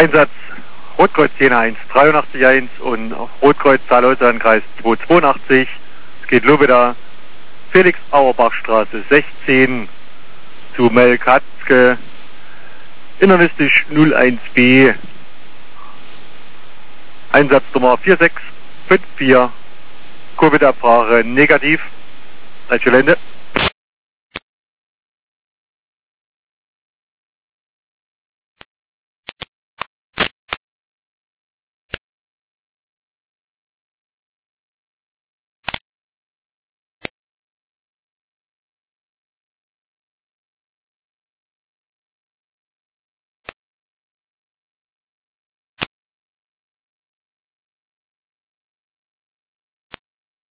Einsatz Rotkreuz Jena 183 und Rotkreuz Saarlauternkreis 282. Es geht nur wieder Felix Auerbachstraße 16 zu Melkatzke, internistisch 01B. Einsatznummer 4654, Covid-Abfrage negativ. Gleiche Gelände.